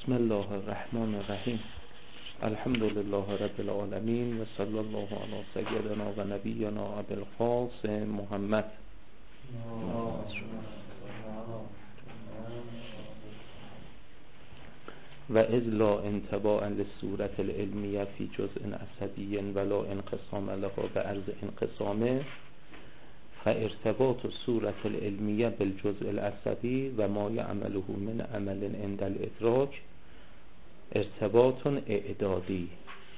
بسم الله الرحمن الرحیم. الحمد لله رب العالمین و صلی الله علی سیدنا و نبینا ابی القاسم محمد. و اذ لا انتباع للصورة العلمیه فی جزء عصبی ولا انقسام لها بعرض انقسامه، فارتباط الصورة العلمیه بالجزء العصبی و ما یعمله من عمل عند الادراک ارتباط اعدادی.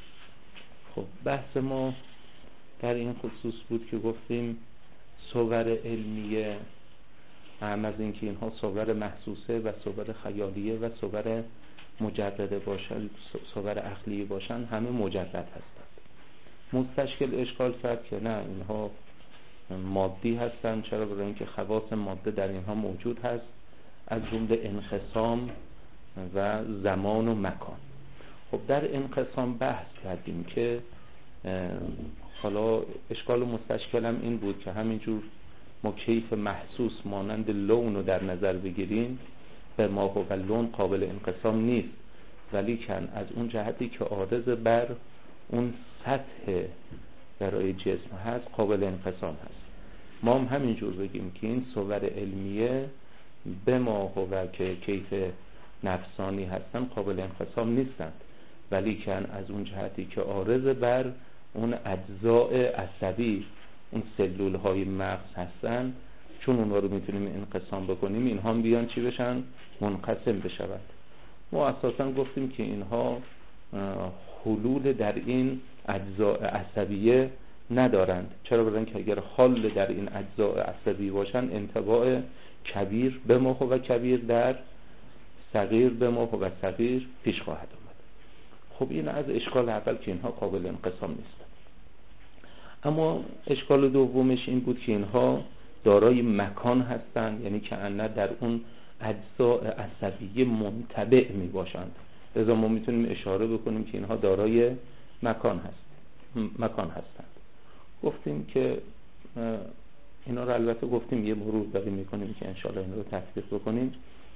خب بحث ما در این خصوص بود که گفتیم صور علمیه اهم از این که اینها صور محسوسه و صور خیالیه و صور مجرده باشن، صور عقلی باشن، همه مجرد هستند. مستشکل اشکال کرد که نه، اینها مادی هستند. چرا؟ برای اینکه خواص ماده در اینها موجود هست، از جمله انقسام و زمان و مکان. خب در انقسام بحث کردیم که حالا اشکال مستشکلم این بود که همینجور ما کیف محسوس مانند لون رو در نظر بگیریم، به ما و لون قابل انقسام نیست، ولی کن از اون جهتی که عارض بر اون سطح برای جسم هست قابل انقسام هست. ما هم همینجور بگیم که این صور علمیه به ما و که کیف نفسانی هستن قابل انقسام نیستند، ولی کن از اون جهتی که عارض بر اون اجزاء عصبی، اون سلول های مغز هستن، چون اونها رو میتونیم انقسام بکنیم، اینها هم بیان چی بشن؟ منقسم بشود. ما اساسا گفتیم که اینها حلول در این اجزاء عصبیه ندارند. چرا؟ برای اینکه اگر حال در این اجزاء عصبی باشن، انطباع کبیر به ما و کبیر در صغیر به ما و صغیر پیش خواهد آمد. خب این از اشکال اول که اینها قابل انقسام نیستند. اما اشکال دومش این بود که اینها دارای مکان هستند، یعنی که انه در اون اجزاء عصبی منطبع می باشند. لذا ما میتونیم اشاره بکنیم که اینها دارای مکان هستند. گفتیم که اینا رو البته گفتیم یه مرور داریم میکنیم که انشاءالله این رو تفسیر بکنیم.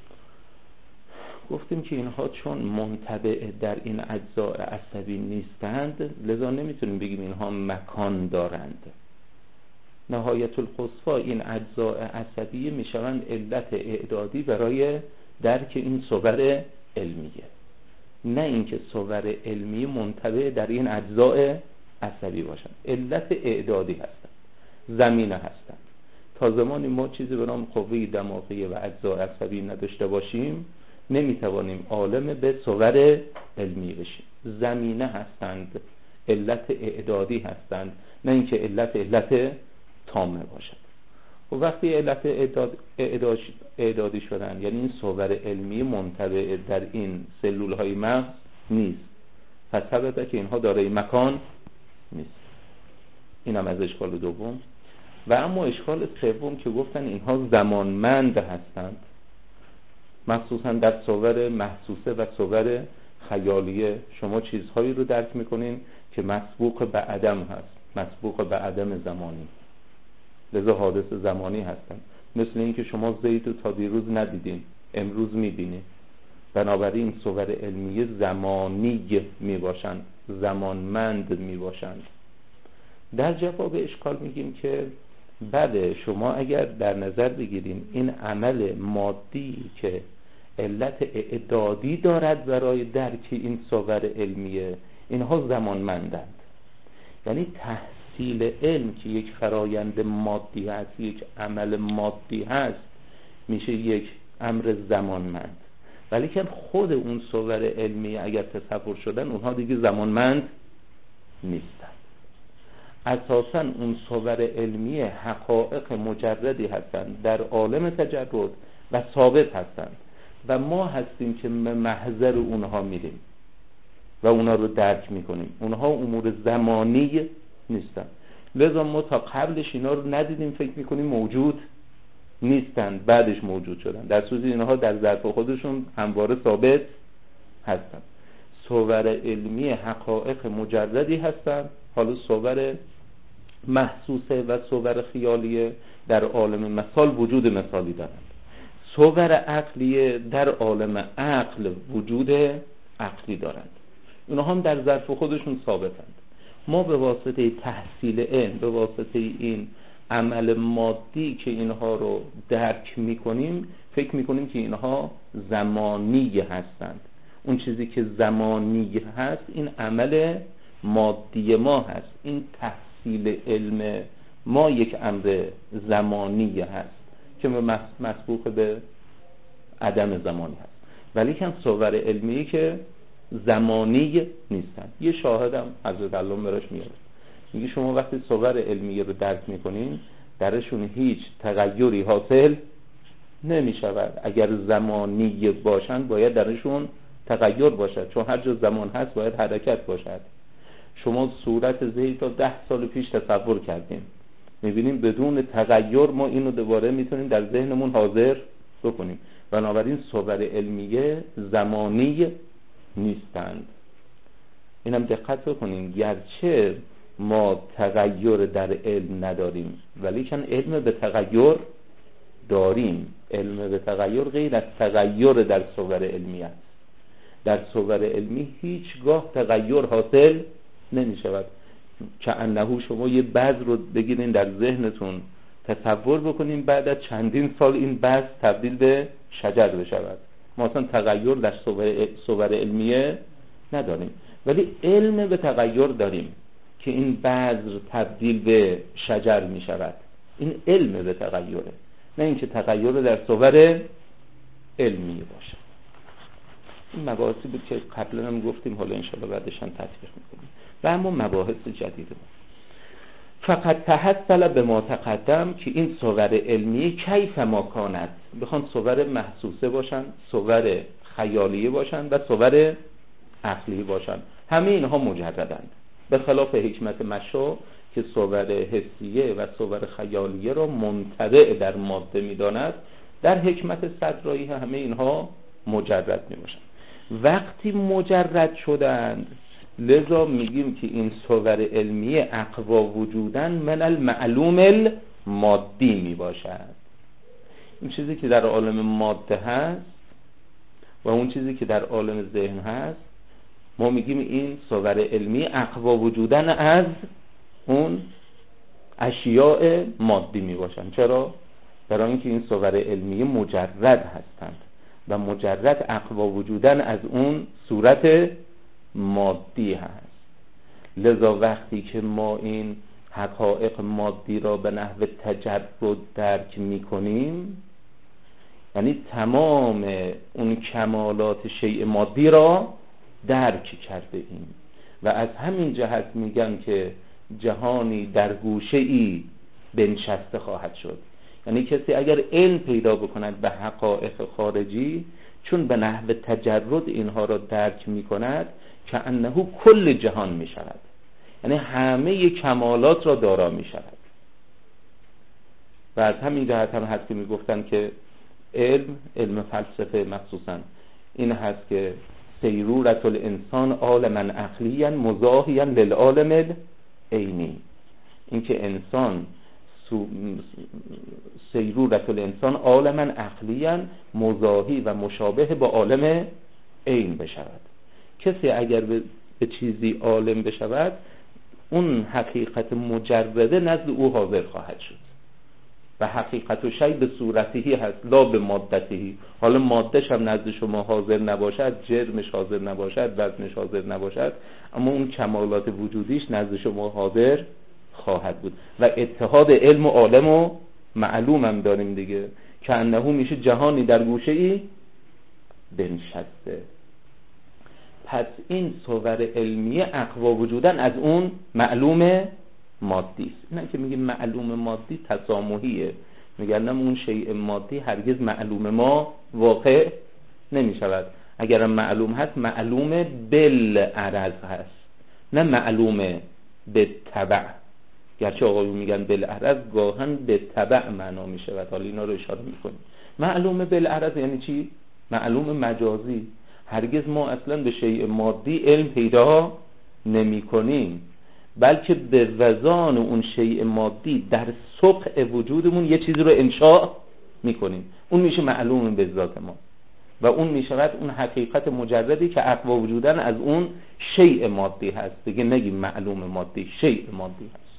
گفتیم که اینها چون منطبع در این اجزاء عصبی نیستند، لذا نمیتونیم بگیم اینها مکان دارند. نهایت القصوا این اجزاء عصبی میشوند علت اعدادی برای درک این صور علمیه، نه اینکه صور علمی منطبع در این اجزاء عصبی باشند. علت اعدادی هستند، زمینه هستند. تا زمانی ما چیزی به نام قوه دماغی و اجزاء عصبی نداشته باشیم، نمیتوانیم عالم به صور علمی بشیم. زمینه هستند، علت اعدادی هستند، نه اینکه علت تامه باشد. و وقتی علت اعدادی شدن، یعنی این صور علمی منطبع در این سلول های مغز نیست، پس ثابته که اینها دارای مکان نیست. این هم از اشکال دوم. و اما اشکال سوم که گفتن اینها زمانمند هستند، مخصوصا در صور محسوسه و صور خیالیه. شما چیزهایی رو درک میکنین که مسبوق به عدم هست، مسبوق به عدم زمانی، لذا حادث زمانی هستن. مثل این که شما زید رو تا دیروز ندیدین، امروز میبینید. بنابراین صور علمیه زمانی میباشند، زمانمند میباشند. در جواب اشکال میگیم که بله، شما اگر در نظر بگیریم این عمل مادی که علت اعدادی دارد برای درک این صور علمیه، اینها زمانمندند. یعنی تحصیل علم که یک فرایند مادی هست، یک عمل مادی هست، میشه یک امر زمانمند. ولی که خود اون صور علمی اگر تصور شدن، اونها دیگه زمانمند نیستن. اساساً اون صور علمی حقایق مجردی هستند در عالم تجرد و ثابت هستند و ما هستیم که محضر اونها میریم و اونها رو درک میکنیم. اونها امور زمانی نیستن. لذا ما تا قبلش اینا رو ندیدیم، فکر میکنیم موجود نیستند، بعدش موجود شدن، در صورتی اینها در ذات خودشون همواره ثابت هستند. صور علمی حقایق مجردی هستند. حالا صور محسوسه و صور خیالیه در عالم مثال وجود مثالی دارند. صور عقلیه در عالم عقل وجود عقلی دارند، اونها هم در ظرف خودشون ثابتند. ما به واسطه تحصیل علم، به واسطه این عمل مادی که اینها رو درک میکنیم، فکر میکنیم که اینها زمانی هستند. اون چیزی که زمانی هست این عمل مادی ما هست. این تحصیل علم ما یک امر زمانی هست که مسبوق به عدم زمانی هست، ولی که صور علمی که زمانی نیستن. یه شاهدم حضرت علامه براش میاره، میگه شما وقتی صور علمی رو درک میکنین درشون هیچ تغییری حاصل نمیشود. اگر زمانی باشن باید درشون تغییر باشد، چون هر جا زمان هست باید حرکت باشد. شما صورت زید تا 10 سال پیش تصور کردیم، میبینیم بدون تغییر ما اینو دوباره میتونیم در ذهنمون حاضر بکنیم. بنابراین صور علمیه زمانی نیستند. اینم دقت بکنیم، گرچه ما تغییر در علم نداریم ولی چون علم به تغییر داریم. علم به تغییر غیر از تغییر در صور علمی است. در صور علمی هیچگاه تغییر حاصل نمی شود. که انهو شما یه بذر رو بگیرین در ذهنتون تصور بکنین، بعد از چندین سال این بذر تبدیل به شجر بشود. ما اصلا تغییر در صور علمیه نداریم، ولی علم به تغییر داریم که این بذر تبدیل به شجر می شود. این علم به تغییره، نه اینکه تغییر در صور علمی باشه. این مباحثی بود که قبلا هم گفتیم، حالا انشاءالله بعدش هم تطبیق میکنیم. و اما مباحث جدید فقط تحصل به ما تقدم که این صور علمی کیف ما کانت، بخوان صور محسوسه باشن، صور خیالیه باشن و صور عقلی باشن، همه اینها مجردند. به خلاف حکمت مشا که صور حسیه و صور خیالیه را منطبع در ماده میداند، در حکمت صدرایی همه اینها مجرد می باشند. وقتی مجرد شدند لذا میگیم که این صور علمی اقوا وجودن من المعلوم المادی می باشد. این چیزی که در عالم ماده هست و اون چیزی که در عالم ذهن هست، ما میگیم این صور علمی اقوا وجودن از اون اشیاء مادی می باشند. چرا؟ برای اینکه این صور علمی مجرد هستند و مجرد اقوا وجودن از اون صورت مادی هست. لذا وقتی که ما این حقایق مادی را به نحو تجرد درک می کنیم، یعنی تمام اون کمالات شیء مادی را درک کرده ایم و از همین جهت میگن که جهانی در گوشه‌ای بنشسته خواهد شد. یعنی کسی اگر علم پیدا بکند به حقایق خارجی، چون به نحو تجرد اینها را درک میکند که انه کل جهان میشود، یعنی همه کمالات را دارا میشود. و از همین جهت هم هست که میگفتن که علم فلسفه مخصوصا این هست که سیرورت الانسان عالما عقلیا مزاحیا للعالم عینی. این که انسان سیرورت الانسان عالما عقلیا مزاحی و مشابه با عالم عین بشود. کسی اگر به چیزی عالم بشود، اون حقیقت مجرده نزد او حاضر خواهد شد و حقیقت و شی به صورتهی هست لا به مادتهی. حالا مادهش هم نزد شما حاضر نباشد، جرمش حاضر نباشد، وزنش حاضر نباشد، اما اون کمالات وجودیش نزد شما حاضر خواهد بود. و اتحاد علم و عالم و معلوم هم داریم دیگه، که انه میشه جهانی در گوشه ای بنشسته. پس این صور علمی اقوا وجودن از اون معلوم مادی است. نه که میگیم معلوم مادی تسامحیه، میگن اون شیء مادی هرگز معلوم ما واقع نمی شود. اگر معلوم هست معلوم بالعرض هست، نه معلوم به تبع. گرچه آقایون میگن بالعرض، گاهن به تبع معنا می شود. حالا اینا رو اشاره میکنیم. معلوم بالعرض یعنی چی؟ معلوم مجازی. هرگز ما اصلا به شیء مادی علم پیدا نمی کنیم، بلکه به وزان اون شیء مادی در سطح وجودمون یه چیزی رو انشاء میکنیم، اون میشه معلوم به ذات ما و اون میشود اون حقیقت مجردی که اقوا وجودن از اون شیء مادی هست، دیگه نگیم معلوم مادی، شیء مادی هست.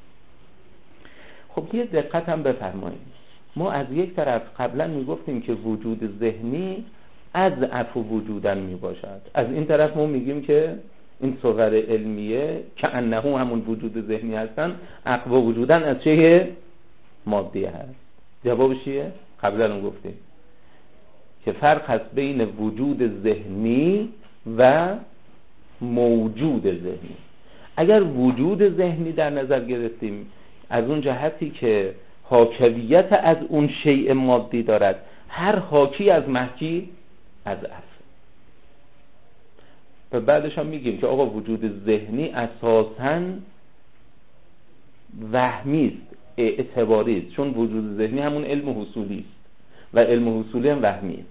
خب یه دقت هم بفرمایید، ما از یک طرف قبلا میگفتیم که وجود ذهنی از عفو وجودن میباشد، از این طرف ما میگیم که این صور علمیه که انه همون وجود ذهنی هستن اقوا وجودن از چه مادی هست. جوابش چیه؟ قبلا هم گفتیم که فرق هست بین وجود ذهنی و موجود ذهنی. اگر وجود ذهنی در نظر گرفتیم از اون جهتی که حاکویت از اون شیء مادی دارد، هر حاکی از محکی از عفو. و بعدش هم میگیم که آقا وجود ذهنی اساساً وهمی است، اعتباری است، چون وجود ذهنی همون علم حصولی است و علم حصولی هم وهمی است.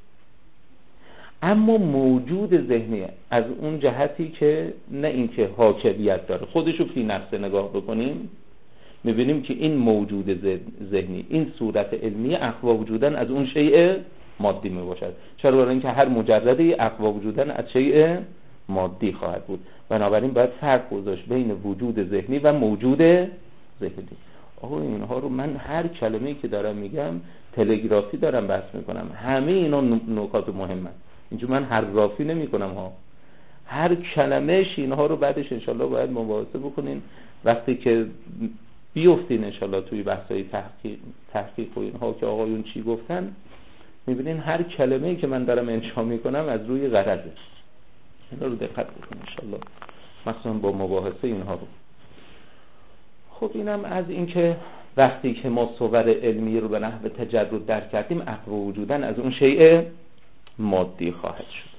اما موجود ذهنی از اون جهتی که نه اینکه حاکویت داره، خودشو فی نفسه نگاه بکنیم میبینیم که این موجود ذهنی، این صورت علمی اقوا وجودن از اون شیء مادی میباشد. چرا؟ برای اینکه هر مجردی اقوا وجودن از شیء مادی خواهد بود. بنابراین باید فرق گذاشت بین وجود ذهنی و موجود ذهنی. آقا اینها رو من هر کلمه‌ای که دارم میگم تلگرافی دارم بحث میکنم، همه اینا نکات مهمه، اینجا من حرفی نمیکنم ها، هر کلمه‌اش اینها رو بعدش انشالله باید مباحثه بکنین. وقتی که بیفتین انشالله توی بحث‌های تحقیق و اینها که آقایون چی گفتن، میبینین هر کلمه‌ای که من دارم انشا میکنم از روی غرضه. اینا رو دقت بکنین انشالله، مخصوصا با مباحثه اینها رو. خب اینم از این که وقتی که ما صور علمی رو به نحو تجرد درک کردیم، اقوا وجودن از اون شیء مادی خواهد شد.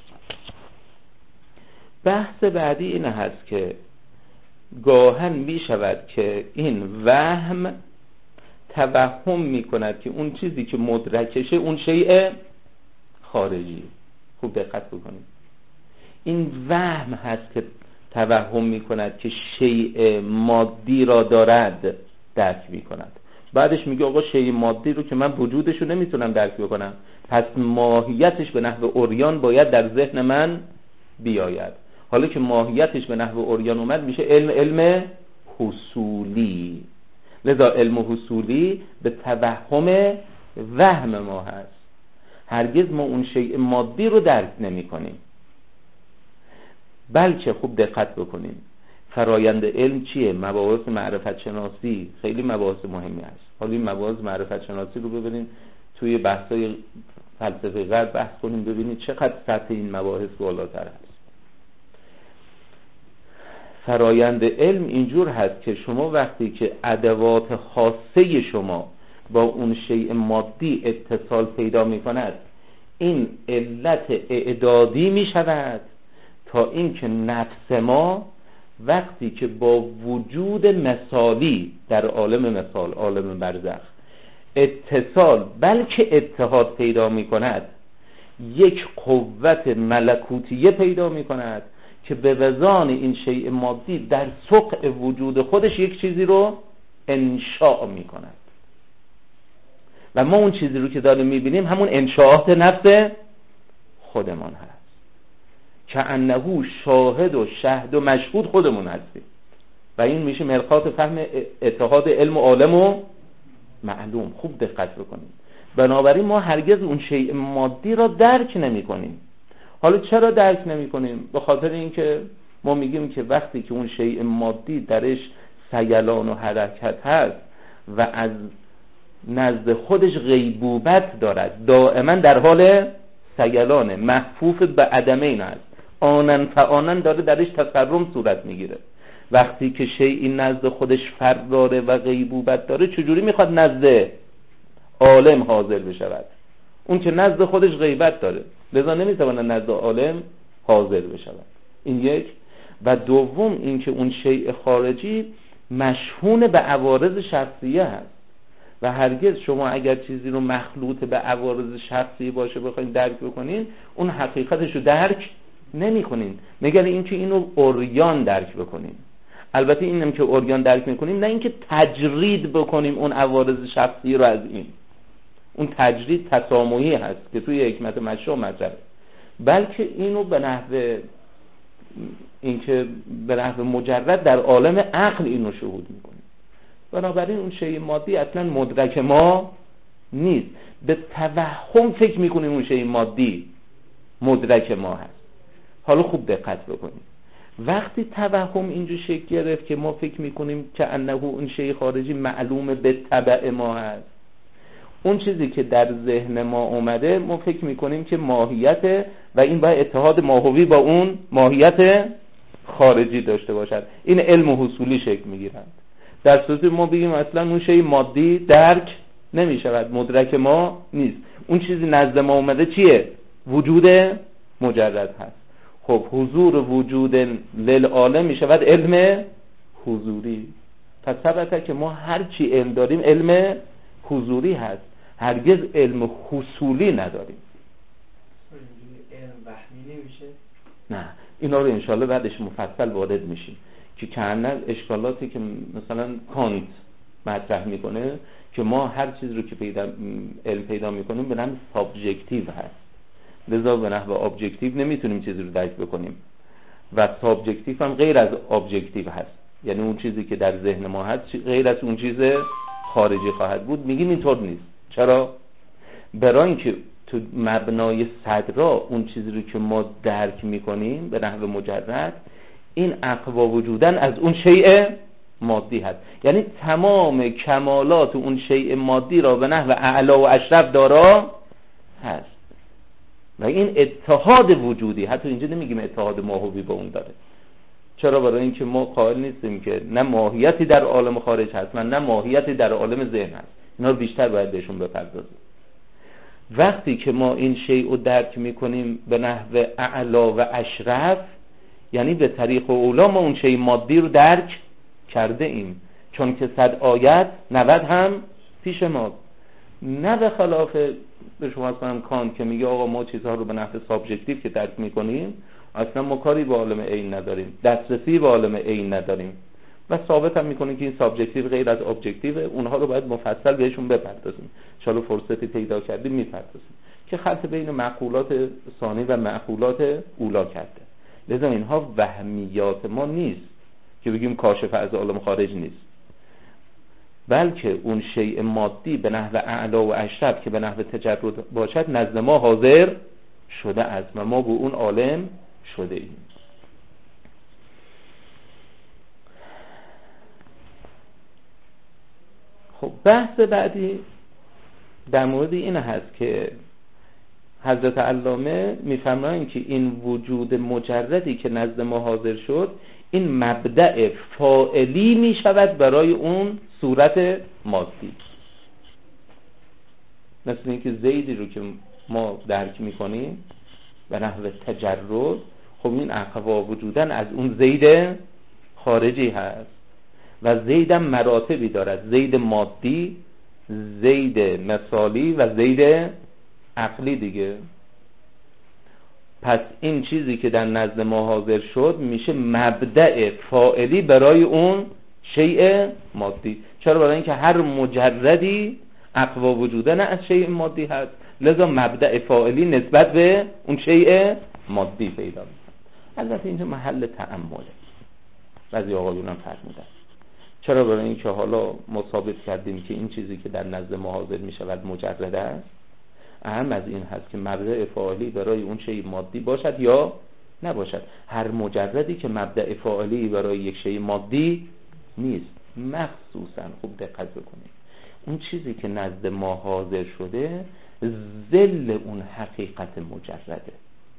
بحث بعدی این هست که گاهن می شود که این وهم توهم می کند که اون چیزی که مدرکشه اون شیء خارجی. خوب دقت بکنید، این وهم هست که توهم می کند که شیء مادی را دارد درک می کند. بعدش میگه آقا شیء مادی رو که من وجودش رو نمیتونم درک بکنم، پس ماهیتش به نحو عریان باید در ذهن من بیاید. حالا که ماهیتش به نحو عریان اومد میشه علم حصولی. لذا علم حصولی به توهم وهم ما هست، هرگز ما اون شیء مادی رو درک نمی کنیم. بلکه خوب دقت بکنیم فرایند علم چیه؟ مباحث معرفت شناسی خیلی مباحث مهمی است. حالا این مباحث معرفت شناسی رو ببینید توی بحث‌های فلسفه غرب بحث کنیم، ببینید چقدر سطح این مباحث بالاتر است. فرایند علم اینجور هست که شما وقتی که ادوات خاصه شما با اون شیء مادی اتصال پیدا می کند، این علت اعدادی می شود تا اینکه نفس ما وقتی که با وجود مثالی در عالم مثال، عالم برزخ اتصال بلکه اتحاد پیدا می کند، یک قوت ملکوتیه پیدا می کند که به وزان این شیء مادی در سقع وجود خودش یک چیزی رو انشاء می کند. و ما اون چیزی رو که داریم می بینیم همون انشاءات نفس خودمان هست، که انه شاهد و شهد و مشهود خودمون هستیم. و این میشه مرقات فهم اتحاد علم و عالم و معلوم. خوب دقت بکنیم. بنابراین ما هرگز اون شیء مادی را درک نمی کنیم. حالا چرا درک نمی کنیم؟ به خاطر اینکه ما میگیم که وقتی که اون شیء مادی درش سیلان و حرکت هست و از نزد خودش غیبوبت دارد، دائما در حال سیلانه، محفوف به عدمین است، آنن فآنن داره درش تسرم صورت میگیره. وقتی که شیء نزد خودش فرد داره و غیبوبت داره، چجوری میخواد نزد عالم حاضر بشود؟ اون که نزد خودش غیبت داره، لذا نمیتونه نزد عالم حاضر بشود. این یک. و دوم اینکه اون شیء خارجی مشحون به عوارض شخصیه هست و هرگز شما اگر چیزی رو مخلوط به عوارض شخصی باشه بخواید درک بکنین، اون حقیقتش رو درک نمی کنین، مگر اینکه اینو عریان درک بکنین. البته اینم که عریان درک میکنیم، نه اینکه تجرید بکنیم اون عوارض شخصی رو از این. اون تجرید تسامحی هست که توی حکمت مشروع مطرحه، بلکه اینو به نحو مجرد در عالم عقل اینو شهود میکنه. بنابراین اون شیء مادی اصلا مدرک ما نیست. به توهم فکر میکنیم اون شیء مادی مدرک ما هست. حالا خوب دقت بکنیم، وقتی توهم اینجور شکل گرفت که ما فکر میکنیم که انه اون شیء خارجی معلوم به تبع ما هست، اون چیزی که در ذهن ما اومده ما فکر میکنیم که ماهیت و این باید اتحاد ماهوی با اون ماهیت خارجی داشته باشد. این علم حصولی شکل میگیرند. در صورتی ما بگیم اصلا اون شیء مادی درک نمیشود، مدرک ما نیست، اون چیزی نزد ما اومده چیه؟ وجود مجرد هست. خب حضور وجود للعالم میشود علم حضوری. پس ثبته که ما هر چی علم داریم علم حضوری هست، هرگز علم حصولی نداریم. علم وهمی نمیشه؟ نه، اینا رو انشالله بعدش مفصل وارد میشیم که کانه اشکالاتی که مثلا کانت مطرح میکنه که ما هر چیز رو که علم پیدا میکنیم به نحو سابجکتیو هست، لذا به نحو ابجکتیو نمیتونیم چیزی رو درک بکنیم و سابجکتیو هم غیر از ابجکتیو هست، یعنی اون چیزی که در ذهن ما هست غیر از اون چیز خارجی خواهد بود. میگیم اینطور نیست. چرا؟ برای اینکه تو مبنای صدرا اون چیزی رو که ما درک میکنیم به نحو مجرد، این اقوا وجودن از اون شیء مادی هست، یعنی تمام کمالات اون شیء مادی را به نحو اعلی و اشرف دارا هست و این اتحاد وجودی، حتی اینجا نمیگیم اتحاد ماهوی با اون داره. چرا؟ برای اینکه ما قائل نیستیم که نه ماهیتی در عالم خارج هست و نه ماهیتی در عالم ذهن هست. اینا رو بیشتر باید بهشون بپردازیم. وقتی که ما این شیء رو درک میکنیم به نحو اعلی و اشرف، یعنی به طریق اولا ما اون شیء مادی رو درک کرده ایم، چون که 100 آیت 90 هم پیش ما، نه به خلاف به شما کنم کانت که میگه آقا ما چیزها رو به نحو سابجکتیو که درک میکنیم اصلا ما کاری با عالم عین نداریم، دسترسی به عالم عین نداریم و ثابت هم میکنه که این سابجکتیو غیر از ابجکتیو. اونها رو باید مفصل بهشون بپردازیم، ان شاءالله فرصتی پیدا کردیم میپردازیم که خلط بین معقولات ثانی و معقولات اولا کرده. لذا اینها وهمیات ما نیست که بگیم کاشف از عالم خارج نیست، بلکه اون شیء مادی به نحو اعلی و اشرف که به نحو تجرد باشد نزد ما حاضر شده است و ما به اون عالم شده ایم. خب بحث بعدی در مورد این هست که حضرت علامه میفرمایند که این وجود مجردی که نزد ما حاضر شد این مبدأ فاعلی می شود برای اون صورت مادی. مثل اینکه زیدی رو که ما درک میکنیم به نحو تجرد، خب این اقوا وجودن از اون زید خارجی هست و زیدم مراتبی دارد، زید مادی، زید مثالی و زید عقلی دیگه. پس این چیزی که در نزد ما حاضر شد میشه مبدأ فاعلی برای اون شیء مادی. چرا؟ برای اینکه هر مجردی اقوا وجودن از شیء مادی هست، لذا مبدأ فاعلی نسبت به اون شیء مادی پیدا میشه. البته اینجا محل تأمله، بعضی آقایون هم فرمودن. چرا؟ برای اینکه حالا ما ثابت کردیم که این چیزی که در نزد ما حاضر میشود مجرد است، اهم از این هست که مبدأ فاعلی برای اون شیء مادی باشد یا نباشد. هر مجردی که مبدأ فاعلی برای یک شیء مادی نیست. مخصوصا خوب دقت بکنید، اون چیزی که نزد ما حاضر شده ذل اون حقیقت مجرده،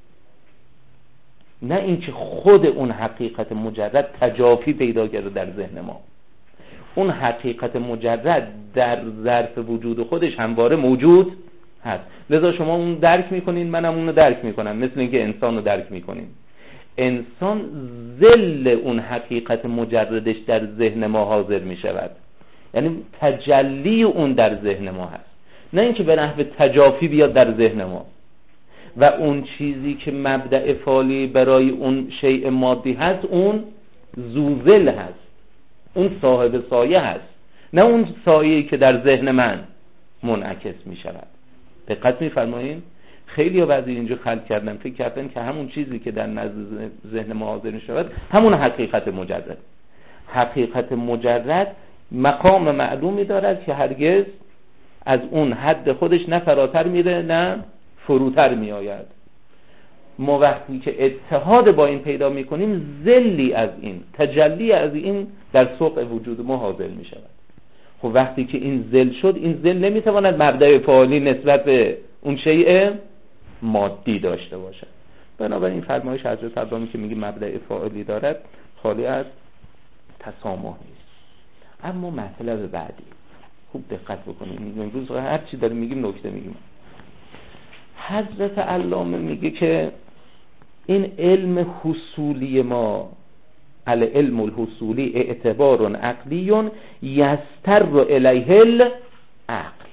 نه اینکه خود اون حقیقت مجرد تجافی پیدا کرده در ذهن ما. اون حقیقت مجرد در ظرف وجود خودش همواره موجود هست، لذا شما اون درک میکنین، منم اونو درک میکنم، مثل اینکه انسان رو درک میکنین. انسان ذل اون حقیقت مجردش در ذهن ما حاضر میشود، یعنی تجلی اون در ذهن ما هست، نه اینکه به نحو تجافی بیاد در ذهن ما. و اون چیزی که مبدأ فاعلی برای اون شیء مادی هست اون ذوذل هست، اون صاحب سایه هست، نه اون سایه‌ای که در ذهن من منعکس می شود. دقت می فرمایید؟ خیلی ها بعضی اینجا خلق کردن، فکر کردن که همون چیزی که در نزد ذهن ما حاضر می شود همون حقیقت مجرد. حقیقت مجرد مقام معلومی دارد که هرگز از اون حد خودش نه فراتر میره نه فروتر می آید. ما وقتی که اتحاد با این پیدا می کنیم، ذلی از این، تجلی از این در سوق وجود ما حاضر می شود. خب وقتی که این ذل شد، این ذل نمی تواند مبدأ فعالی نسبت به اون شیء مادی داشته باشد. بنابراین فرمایش حضرت عبامی که میگه مبدأ فعالی دارد خالی از تسامح نیست. اما مطلب بعدی خوب دقت بکنیم، امروز هر چی داریم میگیم نکته میگیم. حضرت علامه میگه که این علم حصولی ما، العلم الحصولی اعتبار عقلی یستر الیه العقل.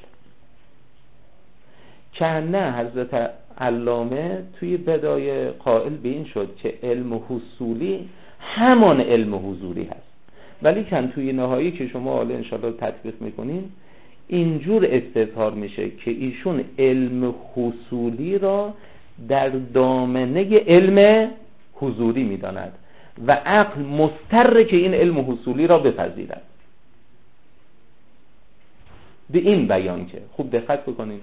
که نه حضرت علامه توی بدایه قائل به این شد که علم حصولی همان علم حضوری هست، ولی کن توی نهایی که شما حالا انشاءالله تطبیق میکنین اینجور استظهار میشه که ایشون علم حصولی را در دامنه علم حضوری میداند و عقل مضطره که این علم حصولی را بپذیرد. به این بیان که خوب دقت بکنین،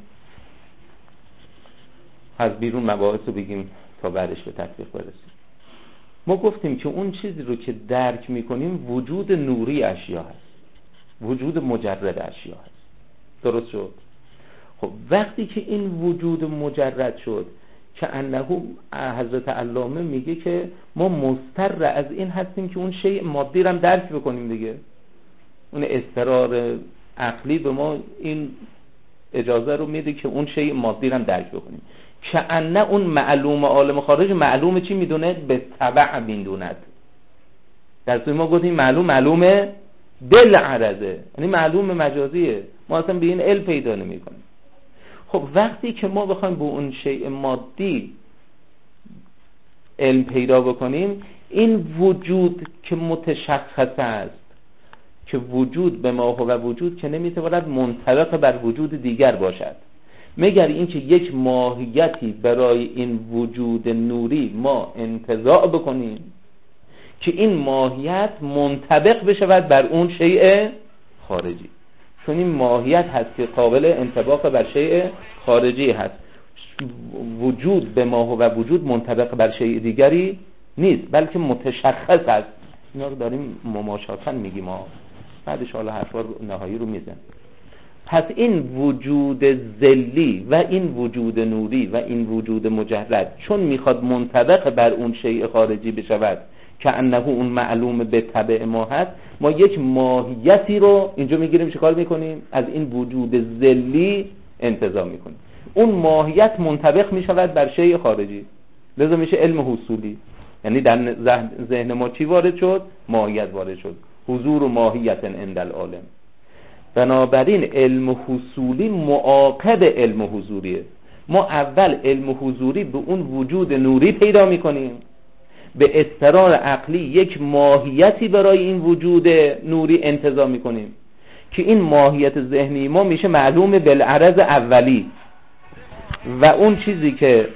از بیرون مباحث رو بگیم تا بعدش به تطبیق برسیم. ما گفتیم که اون چیزی رو که درک میکنیم وجود نوری اشیا هست، وجود مجرد اشیا هست. درست شد؟ خب وقتی که این وجود مجرد شد که انه حضرت علامه میگه که ما مضطر از این هستیم که اون شیء مادی رو هم درک بکنیم دیگه. اون اضطرار عقلی به ما این اجازه رو میده که اون شیء مادی رو هم درک بکنیم. که انه اون معلوم عالم خارج معلوم چی میدونه؟ به تبع میدوند. در صورت ما گفتیم معلومه بالعرضه، یعنی معلوم مجازیه، ما اصلا به این علم پیدا نمی کنیم. خب وقتی که ما بخوایم به اون شیء مادی علم پیدا بکنیم، این وجود که متشخص است که وجود به ما و وجود که نمیتواند منطبق بر وجود دیگر باشد، مگر اینکه یک ماهیتی برای این وجود نوری ما انتزاع بکنیم که این ماهیت منطبق بشود بر اون شیء خارجی. چون این ماهیت هست که قابل انطباق بر شیء خارجی هست. وجود به ما و وجود منطبق بر شیء دیگری نیست، بلکه متشخص است. اینا رو داریم مماشاتا میگیم، ما بعدش حالا حرفا نهایی رو میزنیم. پس این وجود ذلی و این وجود نوری و این وجود مجرد چون میخواد منطبق بر اون شیء خارجی بشود که انه اون معلوم به طبع ما هست، ما یک ماهیتی رو اینجا میگیریم چه کار میکنیم؟ از این وجود ذلی انتزاع میکنیم. اون ماهیت منطبق میشود بر شیء خارجی، لذا میشه علم حصولی. یعنی در ذهن ما چی وارد شد؟ ماهیت وارد شد. حضور و ماهیت عند العالم. بنابراین علم حصولی معاقب علم حضوریه. ما اول علم حضوری به اون وجود نوری پیدا میکنیم، به اضطرار عقلی یک ماهیتی برای این وجود نوری انتزاع میکنیم که این ماهیت ذهنی ما میشه معلوم بالعرض اولی و اون چیزی که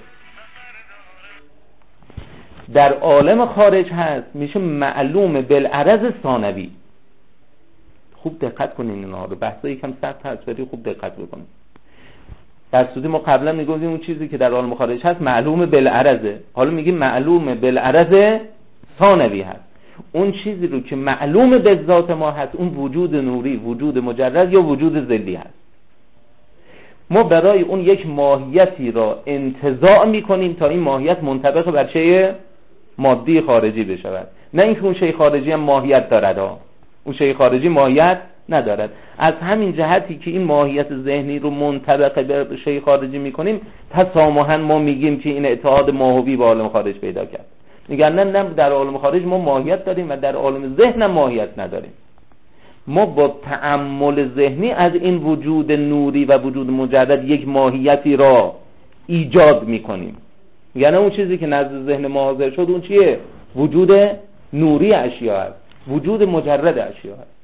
در عالم خارج هست میشه معلوم بالعرض ثانوی. خوب دقت کنین اینا رو، بحثا یکم سخت هست ولی خوب دقت بکنین. در صورتی ما قبلا میگفتیم اون چیزی که در عالم خارج هست معلوم بالعرضه، حالا میگیم معلوم بالعرض ثانوی هست. اون چیزی رو که معلوم به ذات ما هست، اون وجود نوری، وجود مجرد یا وجود ذلی هست. ما برای اون یک ماهیتی را انتزاع میکنیم تا این ماهیت منطبق بر شیء مادی خارجی بشود، نه اینکه اون شیء خارجی هم ماهیت دارد. اون شیء خارجی ماهیت ندارد. از همین جهتی که این ماهیت ذهنی رو منطبق به شیء خارجی میکنیم، تسامحاً ما میگیم که این اتحاد ماهوی با عالم خارج پیدا کرد. میگن نه در عالم خارج ما ماهیت داریم و در عالم ذهن ماهیت نداریم. ما با تأمل ذهنی از این وجود نوری و وجود مجرد یک ماهیتی را ایجاد میکنیم. یعنی اون چیزی که نزد ذهن ما حاضر شد اون چیه؟ وجود نوری اشیا هست، وجود مجرد اشیا هست.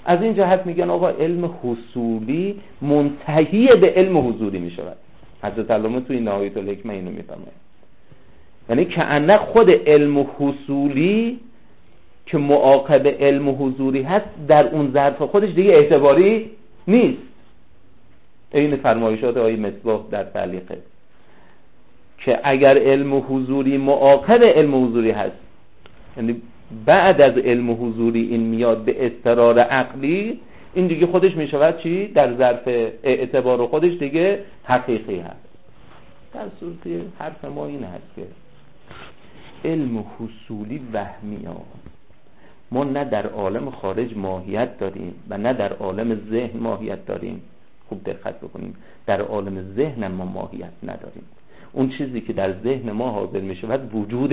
از این جهت میگن آقا علم حصولی منتهی به علم حضوری میشود. حضرت علامه توی نهایت الحکمه اینو میفرماید، یعنی کأنه خود علم حصولی که معاقب علم حضوری هست در اون ظرف خودش دیگه اعتباری نیست. این فرمایشات آقای مصباح در تعلیقه که اگر علم حضوری معاقب علم حضوری هست، یعنی بعد از علم حضوری این میاد به اضطرار عقلی، این دیگه خودش میشود چی؟ در ظرف اعتبار خودش دیگه حقیقی هست. در صورت حرف ما این هست که علم حصولی وهمی ها ما نه در عالم خارج ماهیت داریم و نه در عالم ذهن ماهیت داریم. خوب دقت بکنیم، در عالم ذهن ما ماهیت نداریم. اون چیزی که در ذهن ما حاضر می شود وجود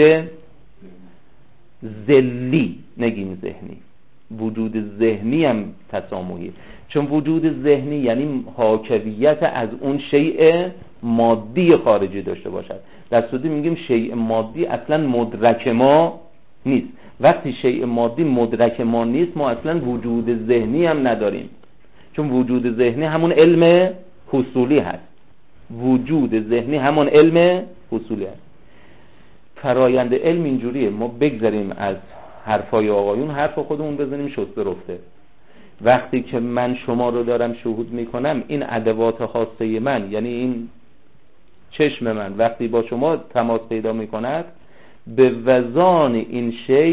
ذلی، نگیم ذهنی، وجود ذهنی هم تسامحی، چون وجود ذهنی یعنی حاکویت از اون شیء مادی خارجی داشته باشد. در صورتی میگیم شیء مادی اصلا مدرک ما نیست. وقتی شیء مادی مدرک ما نیست، ما اصلا وجود ذهنی هم نداریم، چون وجود ذهنی همون علم حصولی هست. وجود ذهنی همون علم حصولی هست. فرایند علم اینجوریه، ما بگذاریم از حرفای آقایون، حرف خودمون بزنیم شسته رفته. وقتی که من شما رو دارم شهود میکنم، این ادوات خاصه من، یعنی این چشم من وقتی با شما تماس پیدا میکند، به وزان این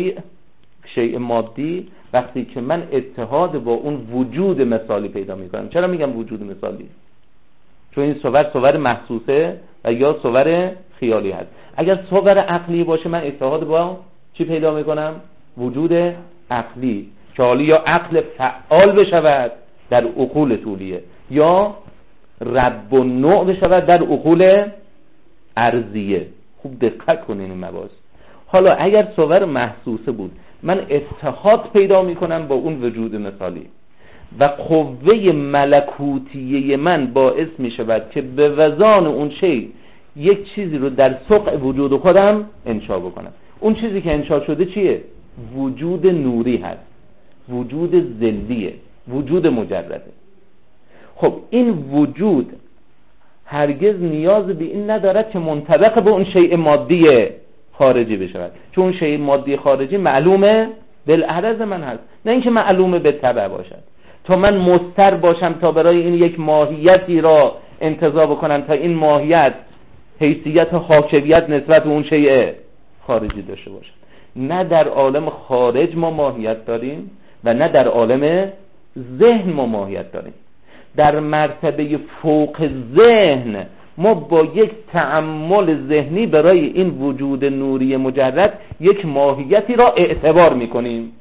شیء مادی، وقتی که من اتحاد با اون وجود مثالی پیدا میکنم. چرا میگم وجود مثالی؟ چون این صور محسوسه و یا صور خیالی هست. اگر صور عقلی باشه، من اتحاد با چی پیدا میکنم؟ وجود عقلی، که حالی یا عقل فعال بشود در عقول طولیه، یا رب و نوع بشود در عقول ارضیه. خوب دقت کنین این مباحث. حالا اگر صور محسوسه بود، من اتحاد پیدا میکنم با اون وجود مثالی و قوه ملکوتیه من باعث میشود که به وزان اون شی یک چیزی رو در سقع وجود خودم انشا بکنم. اون چیزی که انشا شده چیه؟ وجود نوری هست، وجود ذلیه، وجود مجرده. خب این وجود هرگز نیاز به این ندارد که منطبق به اون شیء مادی خارجی بشود، چون اون شیء مادی خارجی معلومه بالعرض من هست، نه اینکه معلومه به تبع باشد. تا من مستر باشم تا برای این یک ماهیتی را انتزاع بکنم تا این ماهیت حیثیت حاکویت نسبت به اون شیء خارجی داشته باشد. نه در عالم خارج ما ماهیت داریم و نه در عالم ذهن ما ماهیت داریم. در مرتبه فوق ذهن ما با یک تأمل ذهنی برای این وجود نوری مجرد یک ماهیتی را اعتبار میکنیم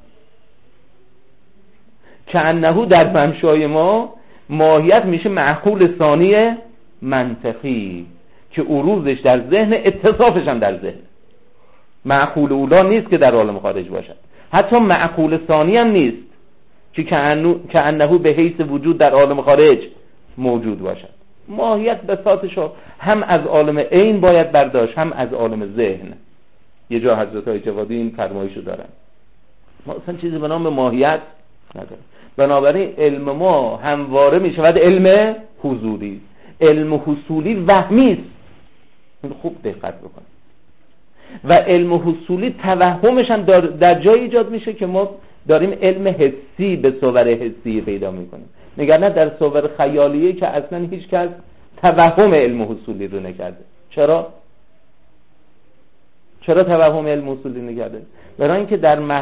که انهو در منشای ما ماهیت میشه معقول ثانی منطقی که عروضش در ذهن، اتصافش هم در ذهن. معقول اولا نیست که در عالم خارج باشد، حتی معقول ثانی هم نیست که انهو به حیث وجود در عالم خارج موجود باشد. ماهیت بساطشو هم از عالم عین باید برداشت، هم از عالم ذهن. یه جا حضرت های جوادی این فرمایشو دارن. ما اصلا چیزی به نام ماهیت نداریم. بنابراین علم ما همواره می شود علم حضوری، علم حصولی وهمی است. خوب دقت بکن. و علم حصولی توهمش هم در جای ایجاد میشه که ما داریم علم حسی به صور حسی پیدا میکنیم، نگرنه در صور خیالیه که اصلا هیچ کس توهم علم حصولی رو نکرده. چرا توهم علم حصولی نکرده؟ برای اینکه